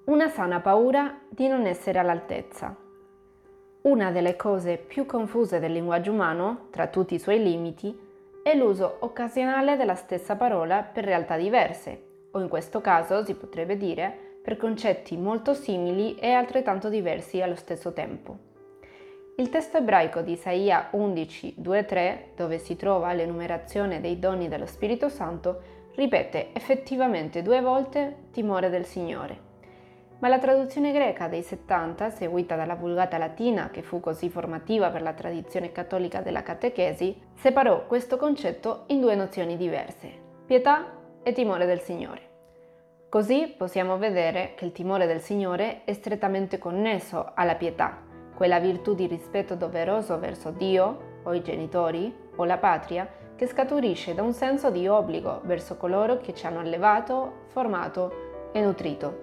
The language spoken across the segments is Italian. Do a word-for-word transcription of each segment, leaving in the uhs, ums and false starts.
Una sana paura di non essere all'altezza. Una delle cose più confuse del linguaggio umano, tra tutti i suoi limiti, è l'uso occasionale della stessa parola per realtà diverse, o in questo caso si potrebbe dire per concetti molto simili e altrettanto diversi allo stesso tempo. Il testo ebraico di Isaia undici, due tre, dove si trova l'enumerazione dei doni dello Spirito Santo, ripete effettivamente due volte timore del Signore. Ma la traduzione greca dei settanta, seguita dalla Vulgata latina, che fu così formativa per la tradizione cattolica della catechesi, separò questo concetto in due nozioni diverse: pietà e timore del Signore. Così possiamo vedere che il timore del Signore è strettamente connesso alla pietà, quella virtù di rispetto doveroso verso Dio, o i genitori, o la patria, che scaturisce da un senso di obbligo verso coloro che ci hanno allevato, formato e nutrito.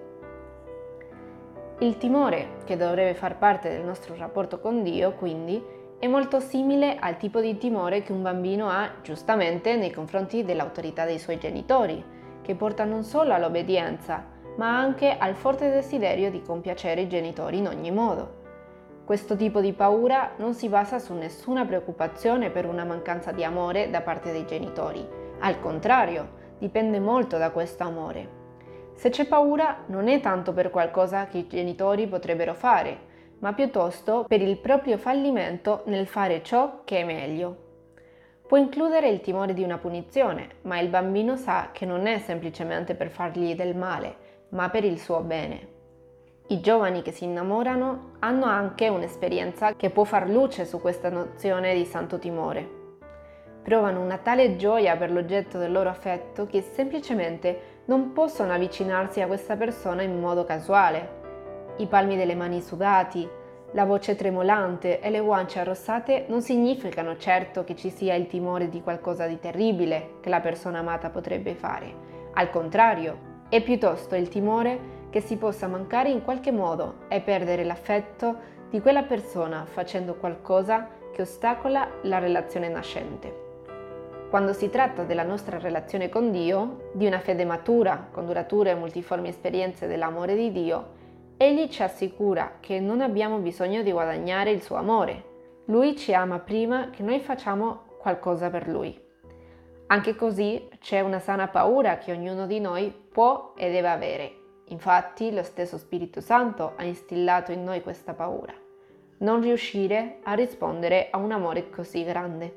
Il timore, che dovrebbe far parte del nostro rapporto con Dio, quindi, è molto simile al tipo di timore che un bambino ha, giustamente, nei confronti dell'autorità dei suoi genitori, che porta non solo all'obbedienza, ma anche al forte desiderio di compiacere i genitori in ogni modo. Questo tipo di paura non si basa su nessuna preoccupazione per una mancanza di amore da parte dei genitori. Al contrario, dipende molto da questo amore. Se c'è paura non è tanto per qualcosa che i genitori potrebbero fare, ma piuttosto per il proprio fallimento nel fare ciò che è meglio. Può includere il timore di una punizione, ma il bambino sa che non è semplicemente per fargli del male, ma per il suo bene. I giovani che si innamorano hanno anche un'esperienza che può far luce su questa nozione di santo timore. Provano una tale gioia per l'oggetto del loro affetto che semplicemente non possono avvicinarsi a questa persona in modo casuale. I palmi delle mani sudati, la voce tremolante e le guance arrossate non significano certo che ci sia il timore di qualcosa di terribile che la persona amata potrebbe fare. Al contrario, è piuttosto il timore che si possa mancare in qualche modo e perdere l'affetto di quella persona facendo qualcosa che ostacola la relazione nascente. Quando si tratta della nostra relazione con Dio, di una fede matura, con durature e multiformi esperienze dell'amore di Dio, Egli ci assicura che non abbiamo bisogno di guadagnare il suo amore. Lui ci ama prima che noi facciamo qualcosa per Lui. Anche così c'è una sana paura che ognuno di noi può e deve avere. Infatti lo stesso Spirito Santo ha instillato in noi questa paura. Non riuscire a rispondere a un amore così grande.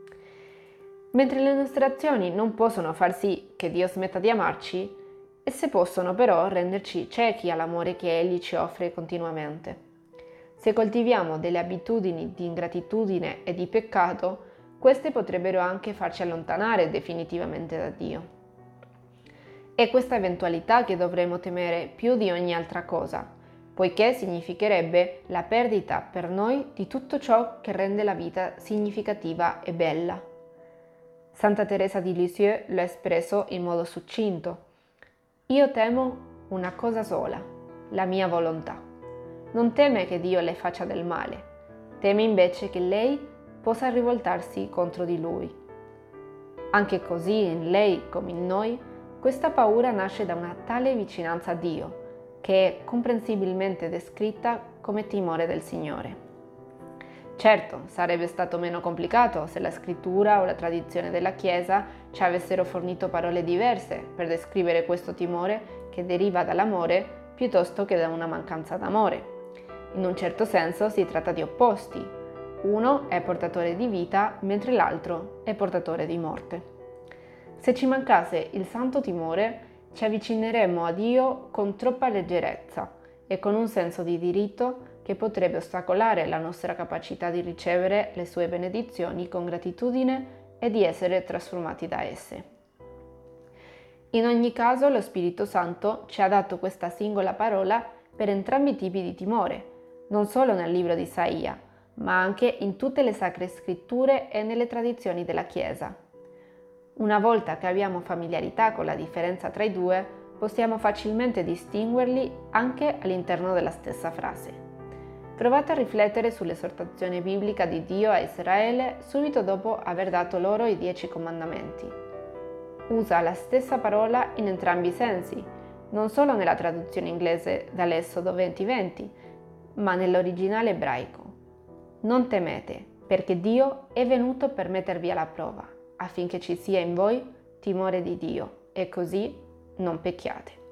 Mentre le nostre azioni non possono far sì che Dio smetta di amarci, esse possono però renderci ciechi all'amore che Egli ci offre continuamente. Se coltiviamo delle abitudini di ingratitudine e di peccato, queste potrebbero anche farci allontanare definitivamente da Dio. È questa eventualità che dovremmo temere più di ogni altra cosa, poiché significherebbe la perdita per noi di tutto ciò che rende la vita significativa e bella. Santa Teresa di Lisieux l'ha espresso in modo succinto: io temo una cosa sola, la mia volontà. Non teme che Dio le faccia del male, teme invece che lei possa rivoltarsi contro di lui. Anche così in lei come in noi questa paura nasce da una tale vicinanza a Dio, che è comprensibilmente descritta come timore del Signore. Certo, sarebbe stato meno complicato se la scrittura o la tradizione della Chiesa ci avessero fornito parole diverse per descrivere questo timore che deriva dall'amore piuttosto che da una mancanza d'amore. In un certo senso si tratta di opposti. Uno è portatore di vita mentre l'altro è portatore di morte. Se ci mancasse il santo timore, ci avvicineremmo a Dio con troppa leggerezza e con un senso di diritto che potrebbe ostacolare la nostra capacità di ricevere le sue benedizioni con gratitudine e di essere trasformati da esse. In ogni caso, lo Spirito Santo ci ha dato questa singola parola per entrambi i tipi di timore, non solo nel libro di Isaia, ma anche in tutte le sacre scritture e nelle tradizioni della Chiesa. Una volta che abbiamo familiarità con la differenza tra i due, possiamo facilmente distinguerli anche all'interno della stessa frase. Provate a riflettere sull'esortazione biblica di Dio a Israele subito dopo aver dato loro i dieci comandamenti. Usa la stessa parola in entrambi i sensi, non solo nella traduzione inglese dall'Esodo venti venti, ma nell'originale ebraico. Non temete, perché Dio è venuto per mettervi alla prova, affinché ci sia in voi timore di Dio, e così non pecchiate.